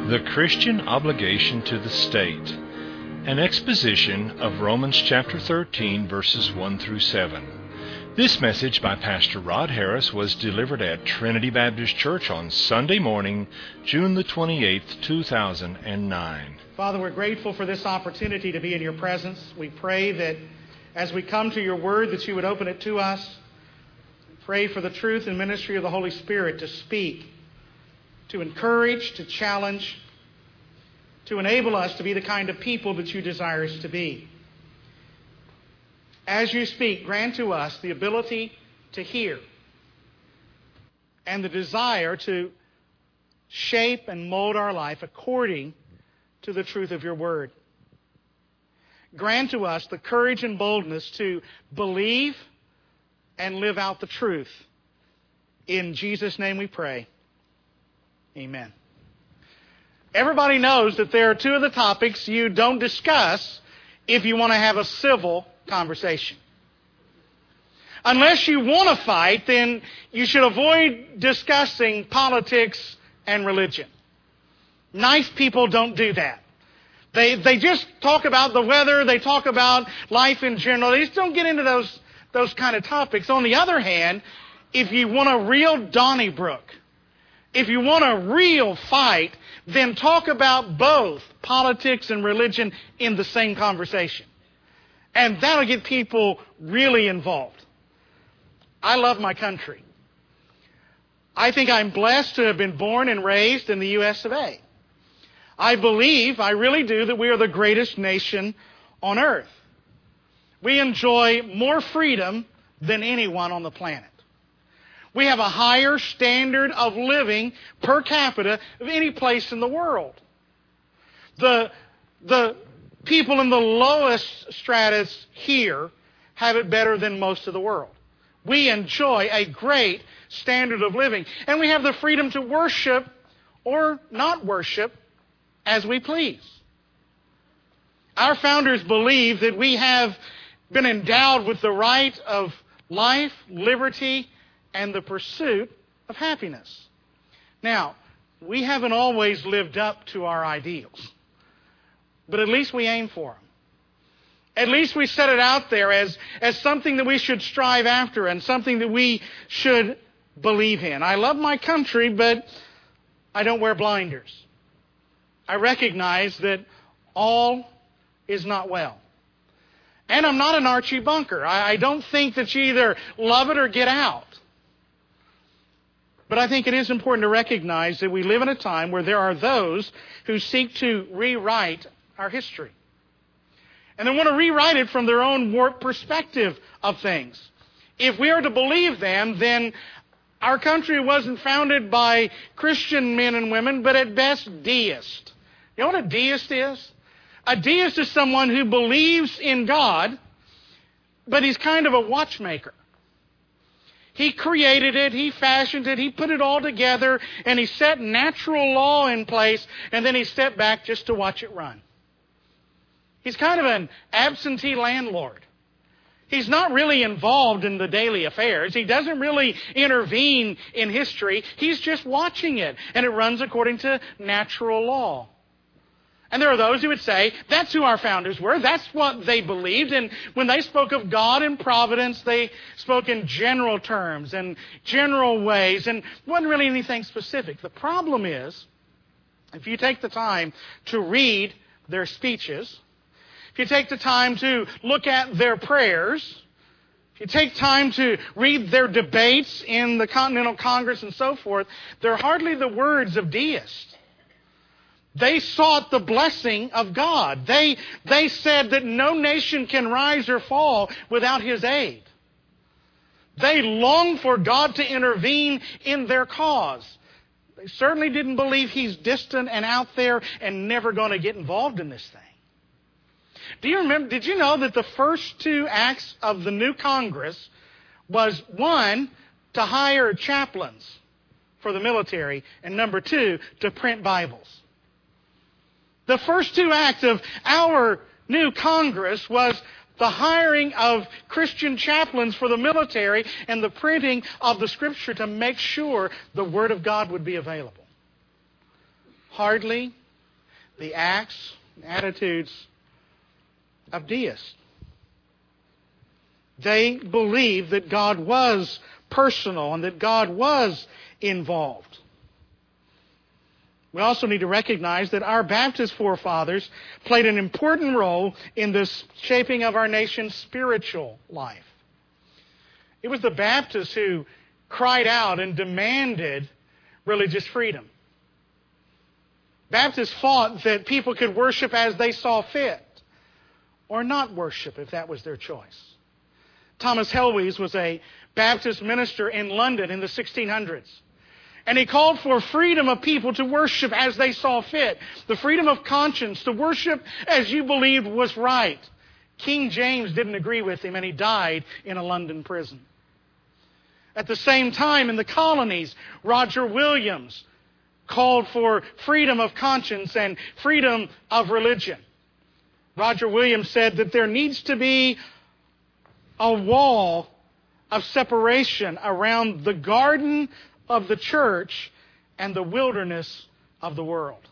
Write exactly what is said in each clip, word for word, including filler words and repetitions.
The Christian Obligation to the State. An exposition of Romans chapter thirteen, verses one through seven. This message by Pastor Rod Harris was delivered at Trinity Baptist Church on Sunday morning, June the twenty-eighth, two thousand nine. Father, we're grateful for this opportunity to be in your presence. We pray that as we come to your word, that you would open it to us. Pray for the truth and ministry of the Holy Spirit to speak, to encourage, to challenge, to enable us to be the kind of people that you desire us to be. As you speak, grant to us the ability to hear and the desire to shape and mold our life according to the truth of your word. Grant to us the courage and boldness to believe and live out the truth. In Jesus' name we pray. Amen. Everybody knows that there are two of the topics you don't discuss if you want to have a civil conversation. Unless you want to fight, then you should avoid discussing politics and religion. Nice people don't do that. They they just talk about the weather, they talk about life in general. They just don't get into those, those kind of topics. On the other hand, if you want a real Donnybrook, if you want a real fight, then talk about both politics and religion in the same conversation. And that'll get people really involved. I love my country. I think I'm blessed to have been born and raised in the U S of A. I believe, I really do, that we are the greatest nation on earth. We enjoy more freedom than anyone on the planet. We have a higher standard of living per capita of any place in the world. The, the people in the lowest stratus here have it better than most of the world. We enjoy a great standard of living. And we have the freedom to worship or not worship as we please. Our founders believed that we have been endowed with the right of life, liberty, and the pursuit of happiness. Now, we haven't always lived up to our ideals, but at least we aim for them. At least we set it out there as, as something that we should strive after and something that we should believe in. I love my country, but I don't wear blinders. I recognize that all is not well. And I'm not an Archie Bunker. I, I don't think that you either love it or get out. But I think it is important to recognize that we live in a time where there are those who seek to rewrite our history. And they want to rewrite it from their own warped perspective of things. If we are to believe them, then our country wasn't founded by Christian men and women, but at best deist. You know what a deist is? A deist is someone who believes in God, but he's kind of a watchmaker. He created it, he fashioned it, he put it all together, and he set natural law in place, and then he stepped back just to watch it run. He's kind of an absentee landlord. He's not really involved in the daily affairs. He doesn't really intervene in history. He's just watching it, and it runs according to natural law. And there are those who would say, that's who our founders were. That's what they believed. And when they spoke of God and providence, they spoke in general terms and general ways, and wasn't really anything specific. The problem is, if you take the time to read their speeches, if you take the time to look at their prayers, if you take time to read their debates in the Continental Congress and so forth, they're hardly the words of deists. They sought the blessing of God. They, they said that no nation can rise or fall without His aid. They longed for God to intervene in their cause. They certainly didn't believe He's distant and out there and never going to get involved in this thing. Do you remember, did you know that the first two acts of the new Congress was, one, to hire chaplains for the military, and number two, to print Bibles? The first two acts of our new Congress was the hiring of Christian chaplains for the military and the printing of the Scripture to make sure the Word of God would be available. hardly the acts and attitudes of deists. They believed that God was personal and that God was involved. We also need to recognize that our Baptist forefathers played an important role in the shaping of our nation's spiritual life. It was the Baptists who cried out and demanded religious freedom. Baptists fought that people could worship as they saw fit, or not worship if that was their choice. Thomas Helwys was a Baptist minister in London in the sixteen hundreds. And he called for freedom of people to worship as they saw fit. The freedom of conscience to worship as you believed was right. King James didn't agree with him and he died in a London prison. At the same time, in the colonies, Roger Williams called for freedom of conscience and freedom of religion. Roger Williams said that there needs to be a wall of separation around the garden of the church and the wilderness of the world.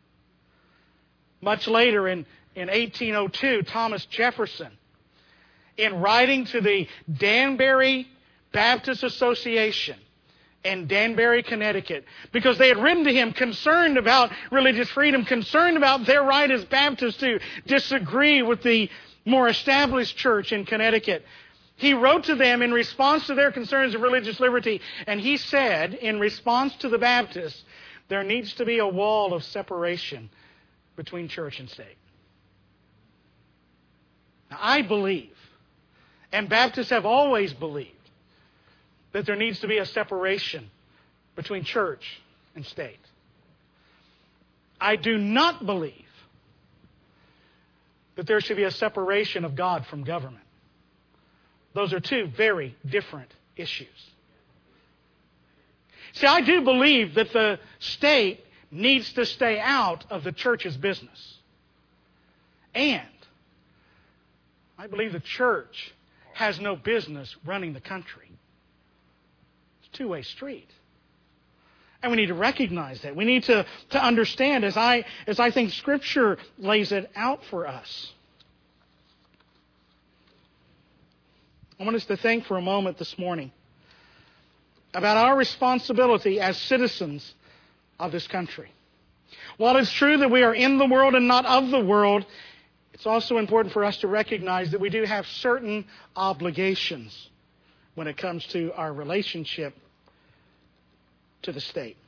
Much later in, in eighteen oh two, Thomas Jefferson, in writing to the Danbury Baptist Association in Danbury, Connecticut, because they had written to him concerned about religious freedom, concerned about their right as Baptists to disagree with the more established church in Connecticut. He wrote to them in response to their concerns of religious liberty, and he said, in response to the Baptists, there needs to be a wall of separation between church and state. Now, I believe, and Baptists have always believed, that there needs to be a separation between church and state. I do not believe that there should be a separation of God from government. Those are two very different issues. See, I do believe that the state needs to stay out of the church's business. And I believe the church has no business running the country. It's a two-way street. And we need to recognize that. We need to, to understand, as I, as I think Scripture lays it out for us. I want us to think for a moment this morning about our responsibility as citizens of this country. While it's true that we are in the world and not of the world, it's also important for us to recognize that we do have certain obligations when it comes to our relationship to the state.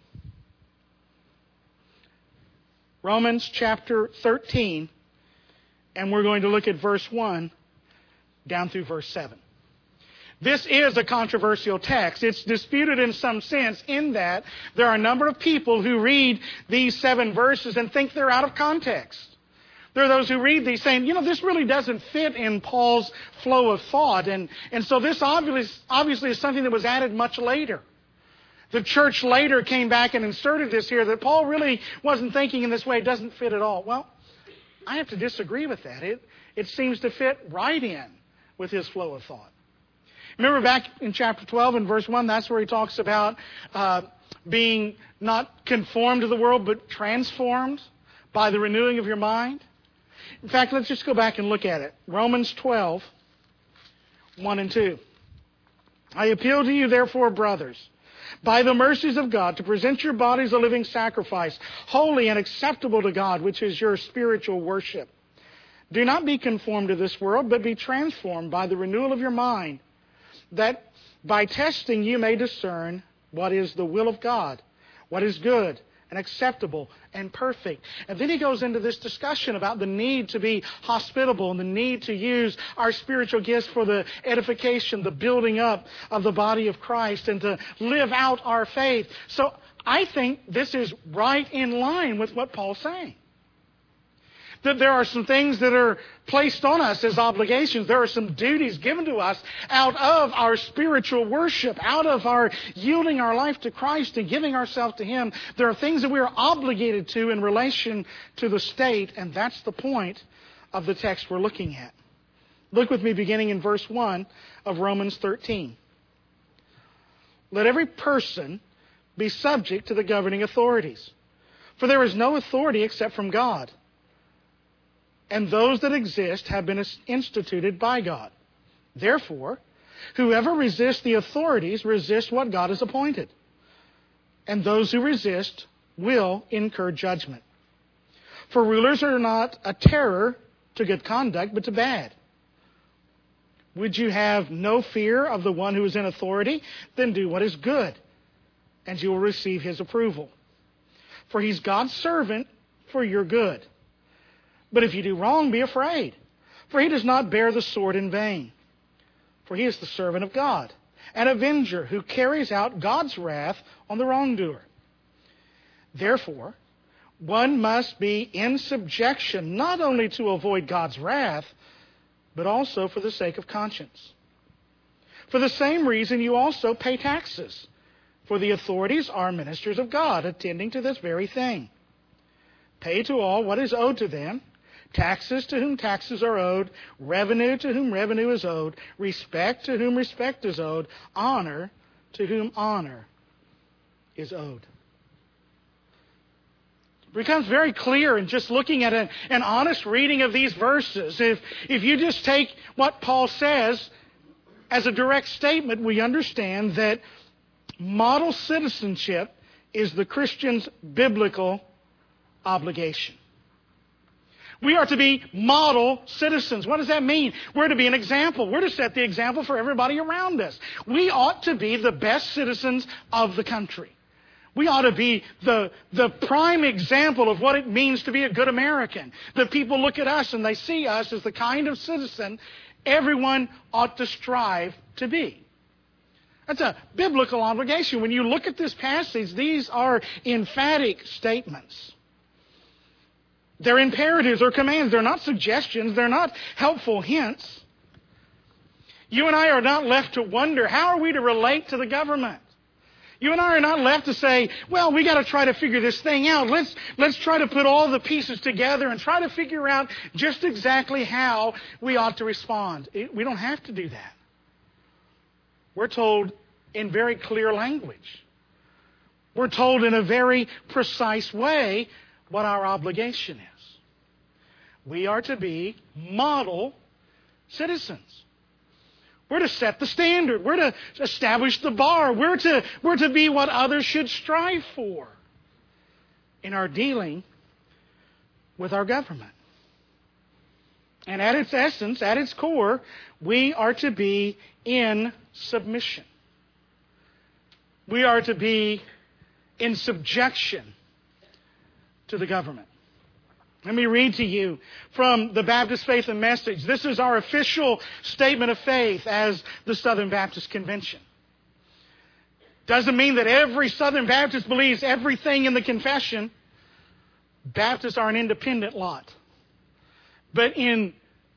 Romans chapter thirteen, and we're going to look at verse one down through verse seven. This is a controversial text. It's disputed in some sense in that there are a number of people who read these seven verses and think they're out of context. There are those who read these saying, you know, this really doesn't fit in Paul's flow of thought. And, and so this obviously, obviously is something that was added much later. The church later came back and inserted this here that Paul really wasn't thinking in this way. It doesn't fit at all. Well, I have to disagree with that. It, it seems to fit right in with his flow of thought. Remember back in chapter twelve and verse one, that's where he talks about uh, being not conformed to the world, but transformed by the renewing of your mind. In fact, let's just go back and look at it. Romans twelve, one and two. I appeal to you, therefore, brothers, by the mercies of God, to present your bodies a living sacrifice, holy and acceptable to God, which is your spiritual worship. Do not be conformed to this world, but be transformed by the renewal of your mind, that by testing you may discern what is the will of God, what is good and acceptable and perfect. And then he goes into this discussion about the need to be hospitable and the need to use our spiritual gifts for the edification, the building up of the body of Christ, and to live out our faith. So I think this is right in line with what Paul's saying. That there are some things that are placed on us as obligations. There are some duties given to us out of our spiritual worship, out of our yielding our life to Christ and giving ourselves to Him. There are things that we are obligated to in relation to the state, and that's the point of the text we're looking at. Look with me beginning in verse one of Romans thirteen. Let every person be subject to the governing authorities. For there is no authority except from God, and those that exist have been instituted by God. Therefore, whoever resists the authorities resists what God has appointed, and those who resist will incur judgment. For rulers are not a terror to good conduct, but to bad. Would you have no fear of the one who is in authority? Then do what is good, and you will receive his approval. For he's God's servant for your good. But if you do wrong, be afraid, for he does not bear the sword in vain. For he is the servant of God, an avenger who carries out God's wrath on the wrongdoer. Therefore, one must be in subjection, not only to avoid God's wrath, but also for the sake of conscience. For the same reason you also pay taxes, for the authorities are ministers of God, attending to this very thing. Pay to all what is owed to them, taxes to whom taxes are owed, revenue to whom revenue is owed, respect to whom respect is owed, honor to whom honor is owed. It becomes very clear in just looking at an, an honest reading of these verses. If, if you just take what Paul says as a direct statement, we understand that model citizenship is the Christian's biblical obligation. We are to be model citizens. What does that mean? We're to be an example. We're to set the example for everybody around us. We ought to be the best citizens of the country. We ought to be the, the prime example of what it means to be a good American. That people look at us and they see us as the kind of citizen everyone ought to strive to be. That's a biblical obligation. When you look at this passage, these are emphatic statements. They're imperatives or commands. They're not suggestions. They're not helpful hints. You and I are not left to wonder, how are we to relate to the government? You and I are not left to say, well, we got to try to figure this thing out. Let's, let's try to put all the pieces together and try to figure out just exactly how we ought to respond. It, we don't have to do that. We're told in very clear language. We're told in a very precise way what our obligation is. We are to be model citizens. We're to set the standard. We're to establish the bar. We're to, we're to be what others should strive for in our dealing with our government. And at its essence, at its core, we are to be in submission. We are to be in subjection to the government. Let me read to you from the Baptist Faith and Message. This is our official statement of faith as the Southern Baptist Convention. Doesn't mean that every Southern Baptist believes everything in the confession. Baptists are an independent lot. But in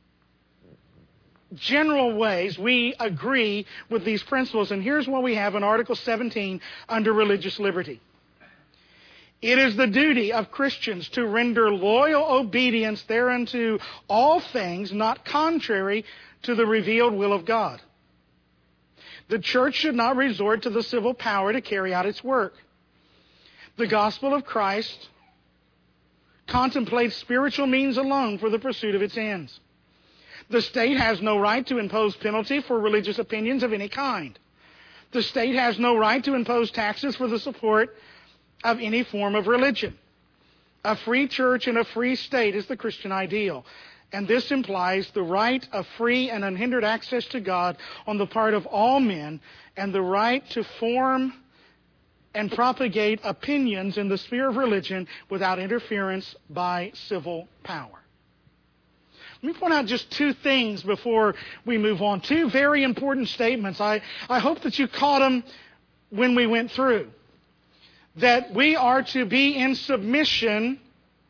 general ways, we agree with these principles. And here's what we have in Article seventeen under religious liberty. It is the duty of Christians to render loyal obedience thereunto all things not contrary to the revealed will of God. The church should not resort to the civil power to carry out its work. The gospel of Christ contemplates spiritual means alone for the pursuit of its ends. The state has no right to impose penalty for religious opinions of any kind. The state has no right to impose taxes for the support of any form of religion. A free church and a free state is the Christian ideal. And this implies the right of free and unhindered access to God on the part of all men, and the right to form and propagate opinions in the sphere of religion without interference by civil power. Let me point out just two things before we move on. Two very important statements. I, I hope that you caught them when we went through. That we are to be in submission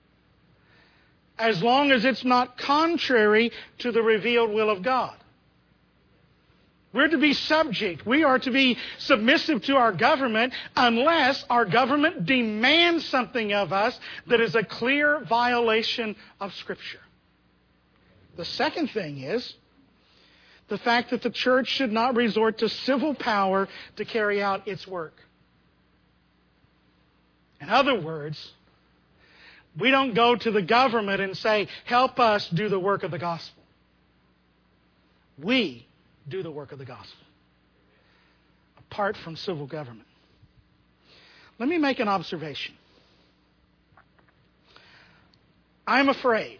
as long as it's not contrary to the revealed will of God. We're to be subject. We are to be submissive to our government unless our government demands something of us that is a clear violation of Scripture. The second thing is the fact that the church should not resort to civil power to carry out its work. In other words, We don't go to the government and say, help us do the work of the gospel. We do the work of the gospel, apart from civil government. Let me make an observation. I'm afraid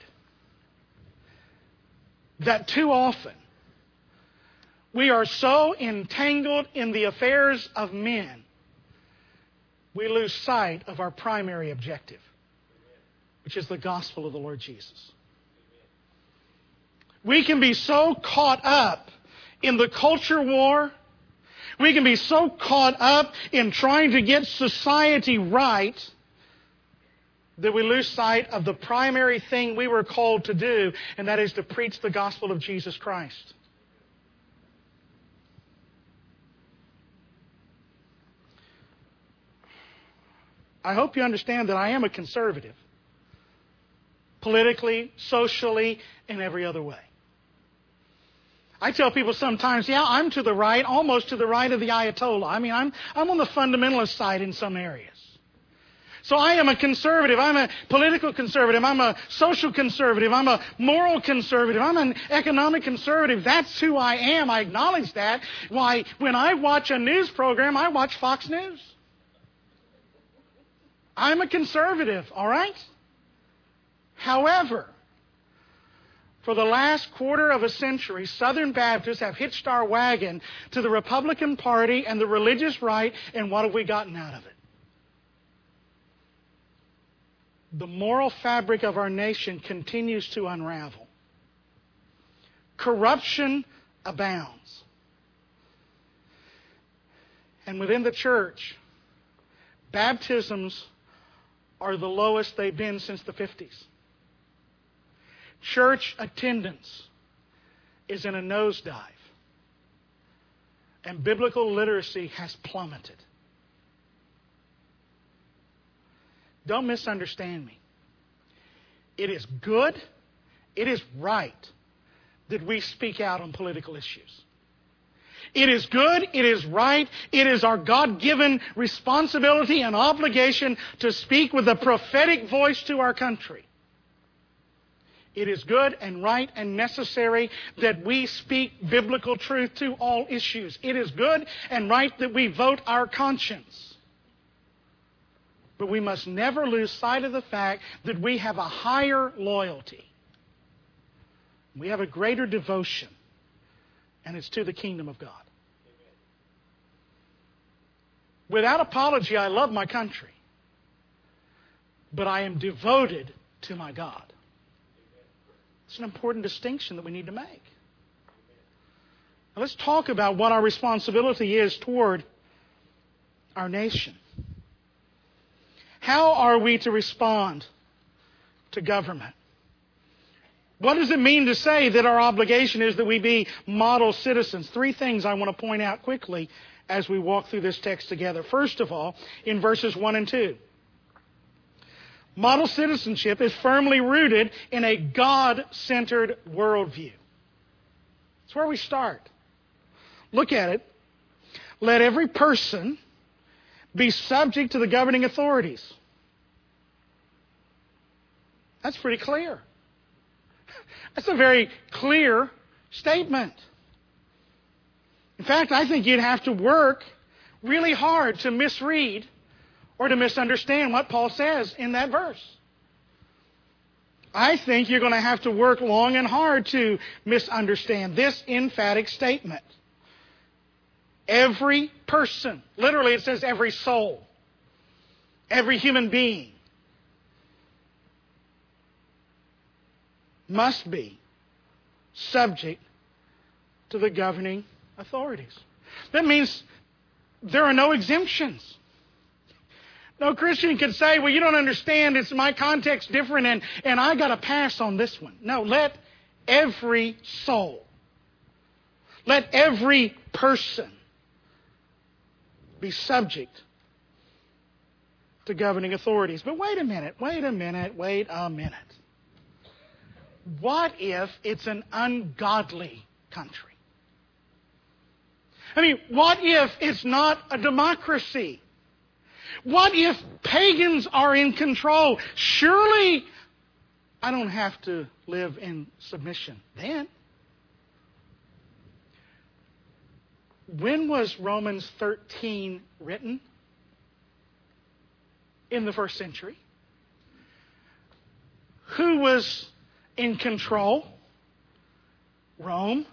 that too often we are so entangled in the affairs of men, we lose sight of our primary objective, which is the gospel of the Lord Jesus. We can be so caught up in the culture war. We can be so caught up in trying to get society right that we lose sight of the primary thing we were called to do, and that is to preach the gospel of Jesus Christ. I hope you understand that I am a conservative, politically, socially, in every other way. I tell people sometimes, yeah, I'm to the right, almost to the right of the Ayatollah. I mean, I'm, I'm on the fundamentalist side in some areas. So I am a conservative. I'm a political conservative. I'm a social conservative. I'm a moral conservative. I'm an economic conservative. That's who I am. I acknowledge that. Why, when I watch a news program, I watch Fox News. I'm a conservative, all right? However, for the last quarter of a century, Southern Baptists have hitched our wagon to the Republican Party and the religious right, and what have we gotten out of it? The moral fabric of our nation continues to unravel. Corruption abounds. And within the church, baptisms are the lowest they've been since the fifties. Church attendance is in a nosedive. And biblical literacy has plummeted. Don't misunderstand me. It is good, it is right that we speak out on political issues. It is good, it is right, it is our God-given responsibility and obligation to speak with a prophetic voice to our country. It is good and right and necessary that we speak biblical truth to all issues. It is good and right that we vote our conscience. But we must never lose sight of the fact that we have a higher loyalty. We have a greater devotion, and it's to the kingdom of God. Without apology, I love my country, but I am devoted to my God. It's an important distinction that we need to make. Now let's talk about what our responsibility is toward our nation. How are we to respond to government? What does it mean to say that our obligation is that we be model citizens? Three things I want to point out quickly as we walk through this text together. First of all, in verses one and two. Model citizenship is firmly rooted in a God-centered worldview. That's where we start. Look at it. Let every person be subject to the governing authorities. That's pretty clear. That's a very clear statement. In fact, I think you'd have to work really hard to misread or to misunderstand what Paul says in that verse. I think you're going to have to work long and hard to misunderstand this emphatic statement. Every person, literally it says every soul, every human being must be subject to the governing authorities. That means there are no exemptions. No Christian can say, well, you don't understand, it's my context different and, and I got to pass on this one. No, let every soul, let every person be subject to governing authorities. But wait a minute, wait a minute, wait a minute. What if it's an ungodly country? I mean, what if it's not a democracy? What if pagans are in control? Surely I don't have to live in submission then. When was Romans thirteen written? In the first century. Who was in control? Rome.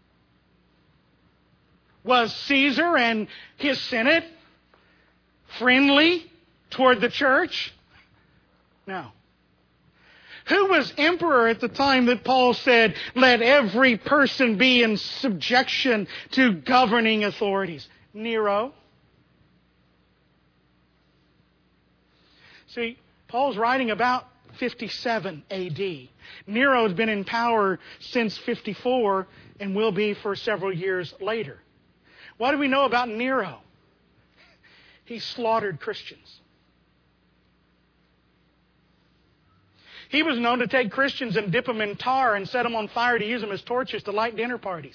Was Caesar and his Senate friendly toward the church? No. Who was emperor at the time that Paul said, let every person be in subjection to governing authorities? Nero. See, Paul's writing about fifty-seven A D. Nero has been in power since fifty-four and will be for several years later. What do we know about Nero? He slaughtered Christians. He was known to take Christians and dip them in tar and set them on fire to use them as torches to light dinner parties.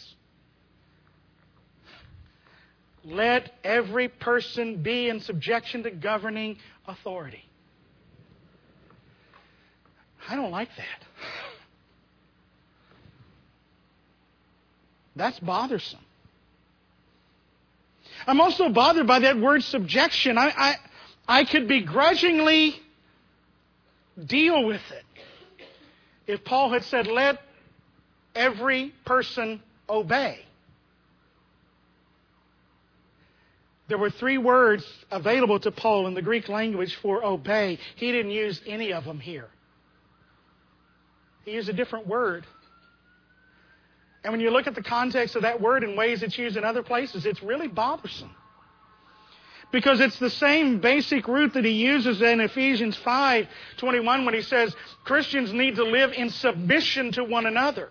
Let every person be in subjection to governing authority. I don't like that. That's bothersome. I'm also bothered by that word subjection. I, I, I could begrudgingly deal with it if Paul had said, let every person obey. There were three words available to Paul in the Greek language for obey. He didn't use any of them here. He used a different word. And when you look at the context of that word in ways it's used in other places, it's really bothersome. Because it's the same basic root that he uses in Ephesians five twenty-one when he says Christians need to live in submission to one another.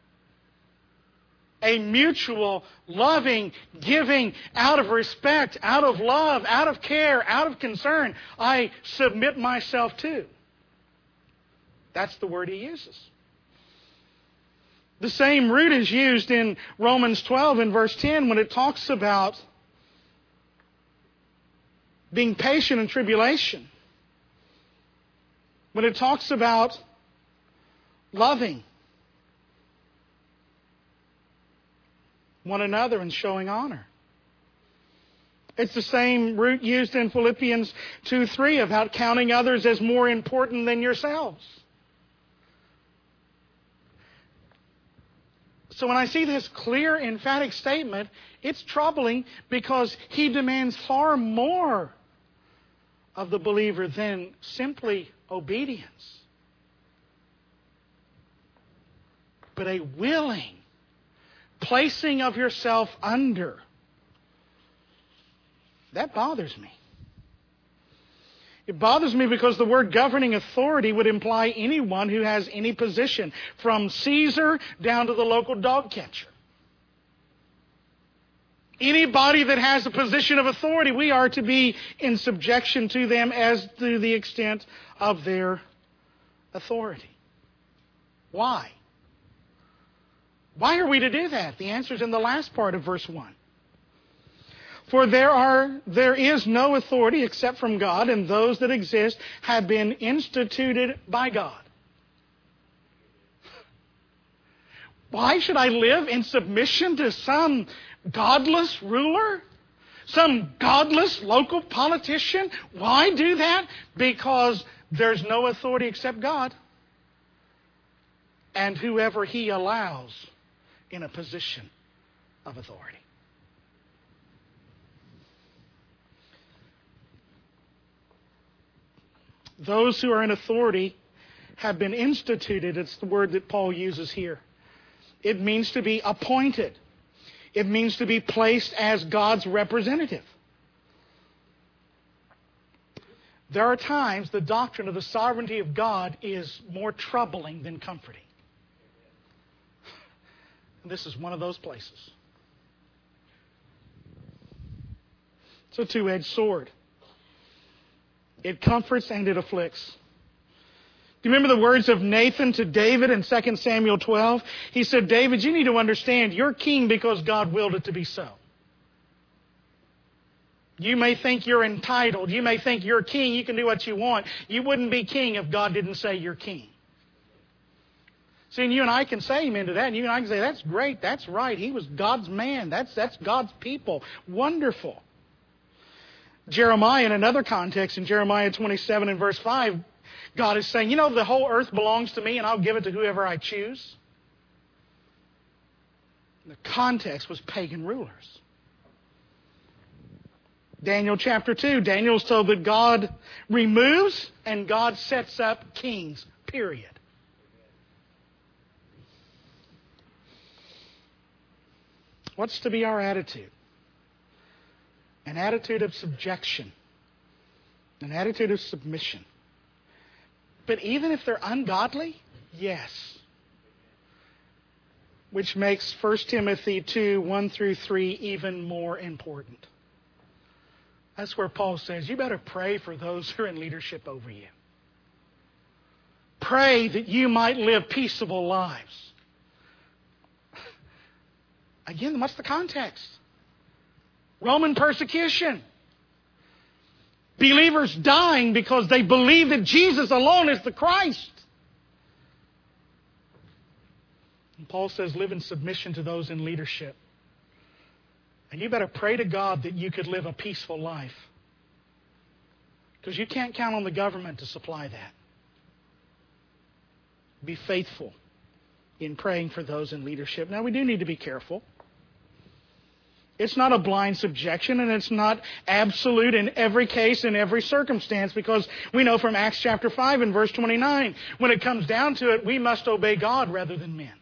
A mutual, loving, giving, out of respect, out of love, out of care, out of concern, I submit myself to. That's the word he uses. The same root is used in Romans twelve in verse ten when it talks about being patient in tribulation. When it talks about loving one another and showing honor. It's the same root used in Philippians two three about counting others as more important than yourselves. So when I see this clear, emphatic statement, it's troubling because he demands far more of the believer than simply obedience, but a willing placing of yourself under. That bothers me. It bothers me because the word governing authority would imply anyone who has any position, from Caesar down to the local dog catcher. Anybody that has a position of authority, we are to be in subjection to them as to the extent of their authority. Why? Why are we to do that? The answer is in the last part of verse one. For there are, there is no authority except from God, and those that exist have been instituted by God. Why should I live in submission to some godless ruler? Some godless local politician? Why do that? Because there's no authority except God. And whoever He allows in a position of authority. Those who are in authority have been instituted. It's the word that Paul uses here. It means to be appointed. It means to be placed as God's representative. There are times the doctrine of the sovereignty of God is more troubling than comforting. And this is one of those places. It's a two-edged sword. It comforts and it afflicts. Do you remember the words of Nathan to David in Second Samuel twelve? He said, David, you need to understand you're king because God willed it to be so. You may think you're entitled. You may think you're king. You can do what you want. You wouldn't be king if God didn't say you're king. See, and you and I can say amen to that. And you and I can say, that's great. That's right. He was God's man. That's, that's God's people. Wonderful. Jeremiah, in another context, in Jeremiah twenty-seven and verse five, God is saying, you know, the whole earth belongs to me and I'll give it to whoever I choose. The context was pagan rulers. Daniel chapter two, Daniel's told that God removes and God sets up kings, period. What's to be our attitude? An attitude of subjection. An attitude of submission. But even if they're ungodly, yes. Which makes First Timothy two, one through three even more important. That's where Paul says, you better pray for those who are in leadership over you. Pray that you might live peaceable lives. Again, what's the context? Roman persecution. Believers dying because they believe that Jesus alone is the Christ. And Paul says, live in submission to those in leadership. And you better pray to God that you could live a peaceful life. Because you can't count on the government to supply that. Be faithful in praying for those in leadership. Now, we do need to be careful. It's not a blind subjection, and it's not absolute in every case, in every circumstance, because we know from Acts chapter five and verse twenty-nine, when it comes down to it, we must obey God rather than men.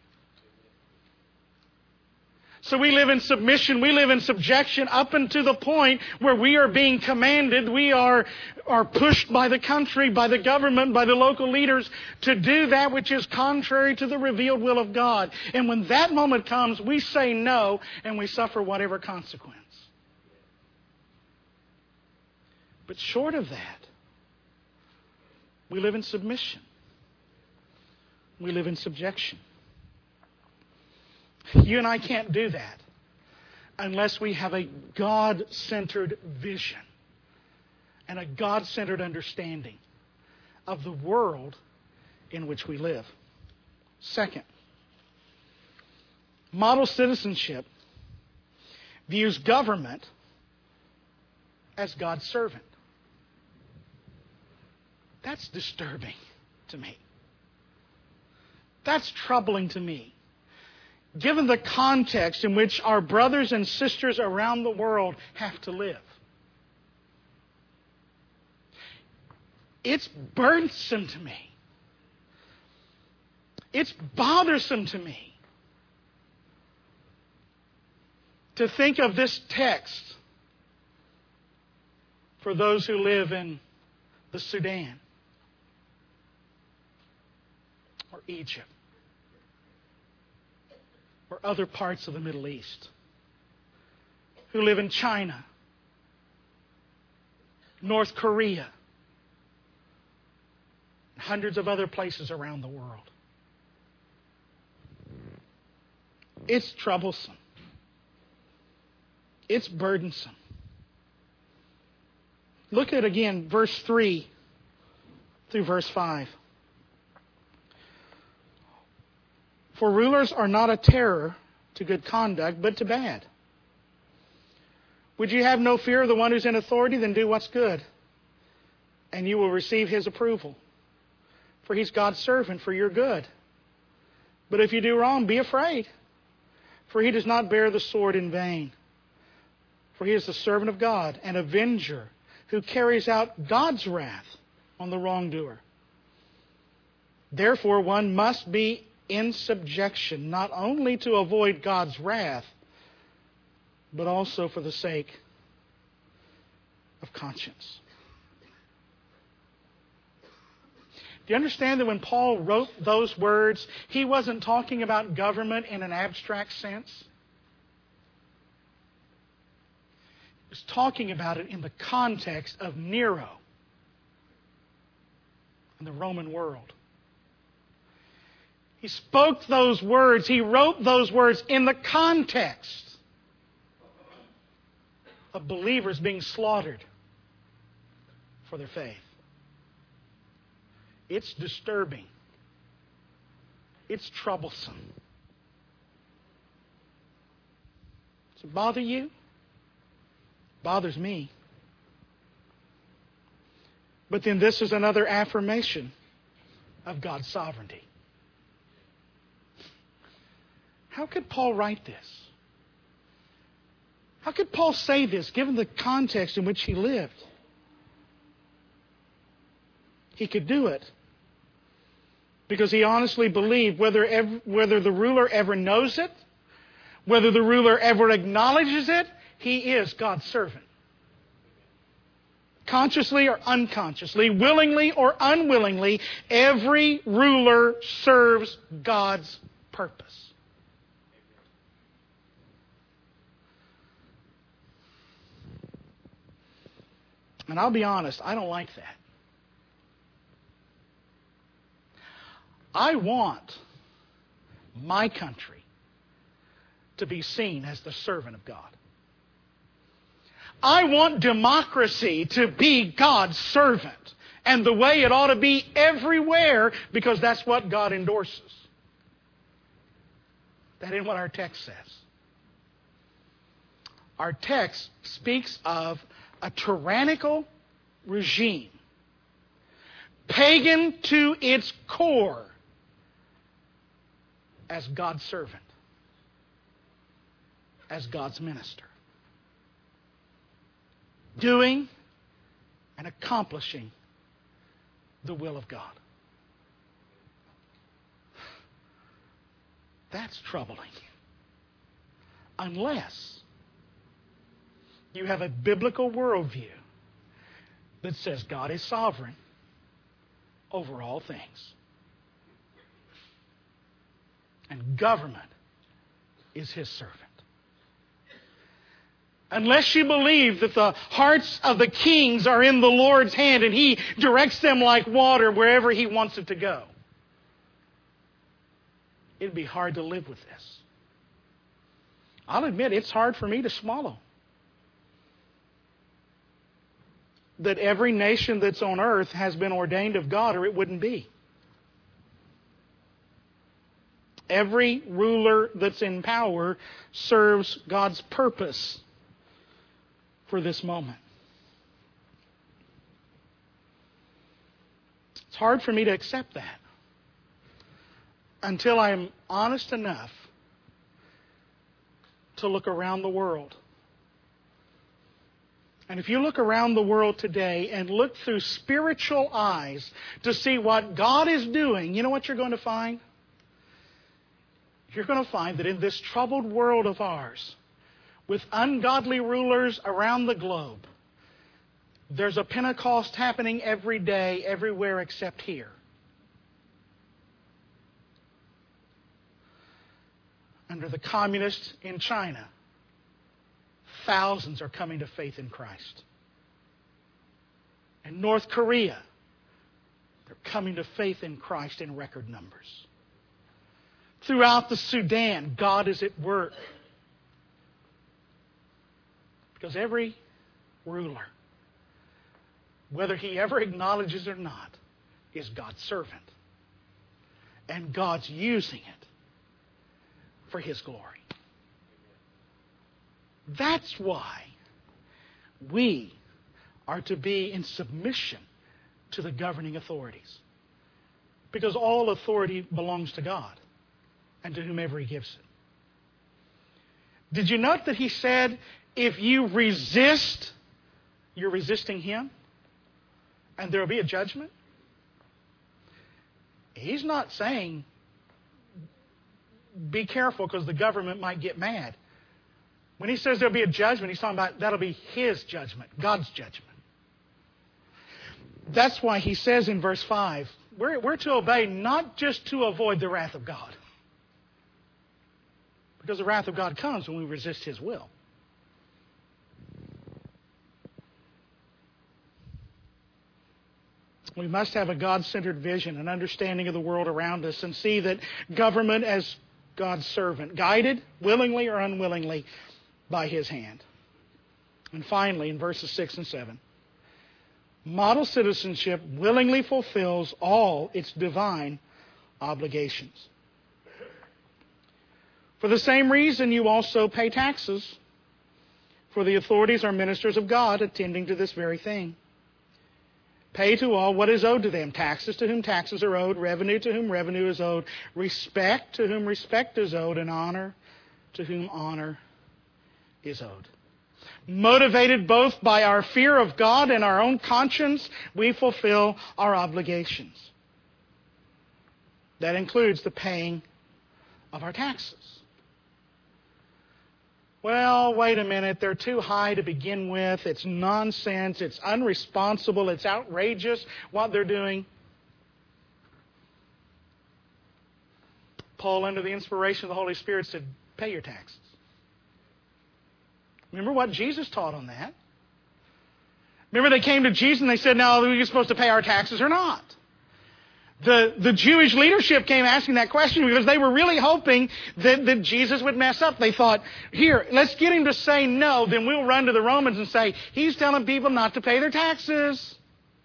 So we live in submission, we live in subjection up until the point where we are being commanded, we are, are pushed by the country, by the government, by the local leaders to do that which is contrary to the revealed will of God. And when that moment comes, we say no and we suffer whatever consequence. But short of that, we live in submission. We live in subjection. You and I can't do that unless we have a God-centered vision and a God-centered understanding of the world in which we live. Second, model citizenship views government as God's servant. That's disturbing to me. That's troubling to me. Given the context in which our brothers and sisters around the world have to live. It's burdensome to me. It's bothersome to me to think of this text for those who live in the Sudan or Egypt or other parts of the Middle East, who live in China, North Korea, and hundreds of other places around the world. It's troublesome. It's burdensome. Look at again verse three through verse five. For rulers are not a terror to good conduct, but to bad. Would you have no fear of the one who's in authority? Then do what's good, and you will receive his approval. For he's God's servant for your good. But if you do wrong, be afraid, for he does not bear the sword in vain. For he is the servant of God, an avenger who carries out God's wrath on the wrongdoer. Therefore, one must be in subjection, not only to avoid God's wrath, but also for the sake of conscience. Do you understand that when Paul wrote those words, he wasn't talking about government in an abstract sense? He was talking about it in the context of Nero and the Roman world. He spoke those words, he wrote those words in the context of believers being slaughtered for their faith. It's disturbing. It's troublesome. Does it bother you? It bothers me. But then this is another affirmation of God's sovereignty. How could Paul write this? How could Paul say this given the context in which he lived? He could do it because he honestly believed, whether ever, whether the ruler ever knows it, whether the ruler ever acknowledges it, he is God's servant. Consciously or unconsciously, willingly or unwillingly, every ruler serves God's purpose. And I'll be honest, I don't like that. I want my country to be seen as the servant of God. I want democracy to be God's servant and the way it ought to be everywhere, because that's what God endorses. That ain't what our text says. Our text speaks of a tyrannical regime, pagan to its core, as God's servant, as God's minister, doing and accomplishing the will of God. That's troubling. Unless you have a biblical worldview that says God is sovereign over all things. And government is His servant. Unless you believe that the hearts of the kings are in the Lord's hand and He directs them like water wherever He wants it to go, it'd be hard to live with this. I'll admit it's hard for me to swallow that every nation that's on earth has been ordained of God, or it wouldn't be. Every ruler that's in power serves God's purpose for this moment. It's hard for me to accept that until I'm honest enough to look around the world. And if you look around the world today and look through spiritual eyes to see what God is doing, you know what you're going to find? You're going to find that in this troubled world of ours, with ungodly rulers around the globe, there's a Pentecost happening every day, everywhere except here. Under the communists in China, thousands are coming to faith in Christ. In North Korea, they're coming to faith in Christ in record numbers. Throughout the Sudan, God is at work. Because every ruler, whether he ever acknowledges or not, is God's servant. And God's using it for His glory. That's why we are to be in submission to the governing authorities. Because all authority belongs to God and to whomever He gives it. Did you note that He said, if you resist, you're resisting Him, and there will be a judgment? He's not saying, be careful because the government might get mad. When He says there'll be a judgment, He's talking about that'll be His judgment, God's judgment. That's why He says in verse five, we're, we're to obey not just to avoid the wrath of God. Because the wrath of God comes when we resist His will. We must have a God-centered vision, an understanding of the world around us, and see that government as God's servant, guided willingly or unwillingly by His hand. And finally, in verses six and seven, model citizenship willingly fulfills all its divine obligations. For the same reason, you also pay taxes, for the authorities are ministers of God attending to this very thing. Pay to all what is owed to them, taxes to whom taxes are owed, revenue to whom revenue is owed, respect to whom respect is owed, and honor to whom honor is owed. Motivated both by our fear of God and our own conscience, we fulfill our obligations. That includes the paying of our taxes. Well, wait a minute, they're too high to begin with. It's nonsense. It's unresponsible. It's outrageous what they're doing. Paul, under the inspiration of the Holy Spirit, said, pay your taxes. Remember what Jesus taught on that? Remember they came to Jesus and they said, now, are you supposed to pay our taxes or not? The, the Jewish leadership came asking that question because they were really hoping that, that Jesus would mess up. They thought, here, let's get him to say no, then we'll run to the Romans and say, he's telling people not to pay their taxes.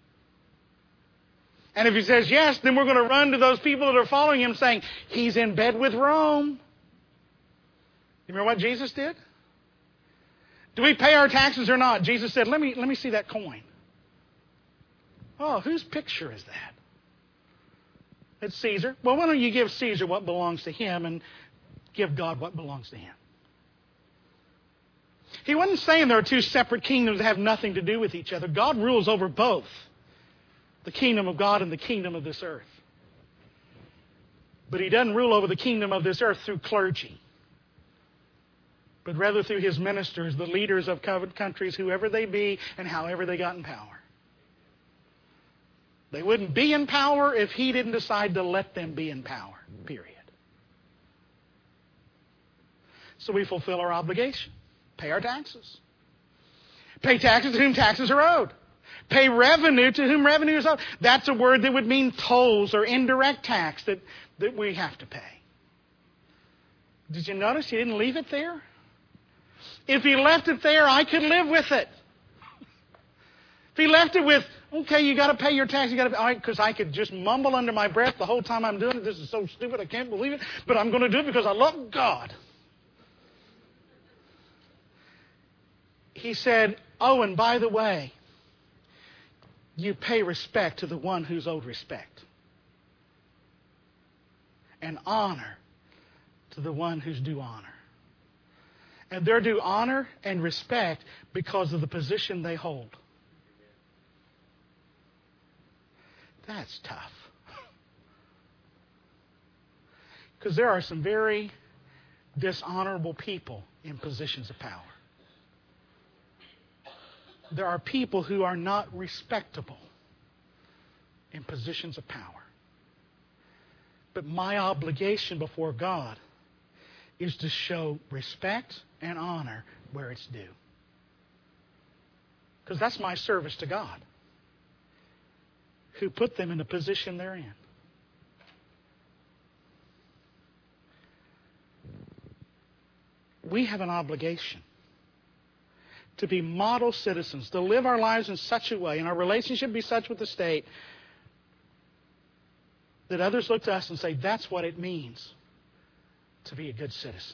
And if he says yes, then we're going to run to those people that are following him saying, he's in bed with Rome. You remember what Jesus did? Do we pay our taxes or not? Jesus said, let me, let me see that coin. Oh, whose picture is that? It's Caesar. Well, why don't you give Caesar what belongs to him and give God what belongs to him? He wasn't saying there are two separate kingdoms that have nothing to do with each other. God rules over both. The kingdom of God and the kingdom of this earth. But he doesn't rule over the kingdom of this earth through clergy. But rather through his ministers, the leaders of covered countries, whoever they be and however they got in power. They wouldn't be in power if he didn't decide to let them be in power, period. So we fulfill our obligation. Pay our taxes. Pay taxes to whom taxes are owed. Pay revenue to whom revenue is owed. That's a word that would mean tolls or indirect tax that, that we have to pay. Did you notice he didn't leave it there? If he left it there, I could live with it. If he left it with, okay, you got to pay your tax, you got to, because I could just mumble under my breath the whole time I'm doing it. This is so stupid, I can't believe it, but I'm going to do it because I love God. He said, oh, and by the way, you pay respect to the one who's owed respect, and honor to the one who's due honor. And they're due honor and respect because of the position they hold. That's tough. Because there are some very dishonorable people in positions of power. There are people who are not respectable in positions of power. But my obligation before God is to show respect and honor where it's due. Because that's my service to God, who put them in the position they're in. We have an obligation to be model citizens, to live our lives in such a way, and our relationship be such with the state, that others look to us and say, that's what it means to be a good citizen.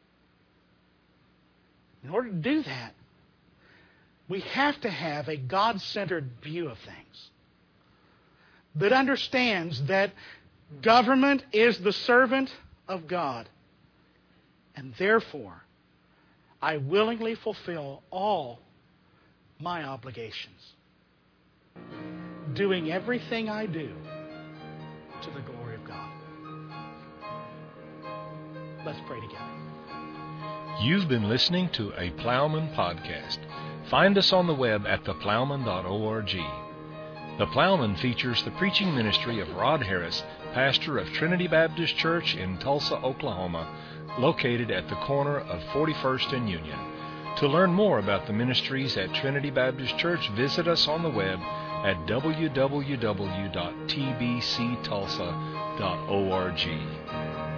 In order to do that, we have to have a God-centered view of things that understands that government is the servant of God, and therefore I willingly fulfill all my obligations, doing everything I do to the glory of God. Let's pray together. You've been listening to a Plowman podcast. Find us on the web at the plowman dot org. The Plowman features the preaching ministry of Rod Harris, pastor of Trinity Baptist Church in Tulsa, Oklahoma, located at the corner of forty-first and Union. To learn more about the ministries at Trinity Baptist Church, visit us on the web at w w w dot t b c tulsa dot org.